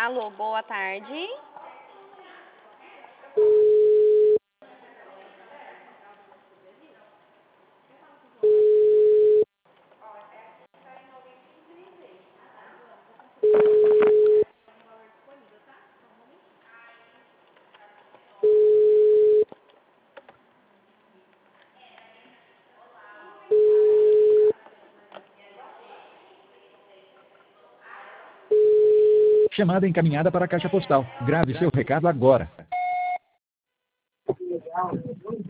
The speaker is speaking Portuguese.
Alô, boa tarde. Chamada encaminhada para a caixa postal. Grave seu recado agora.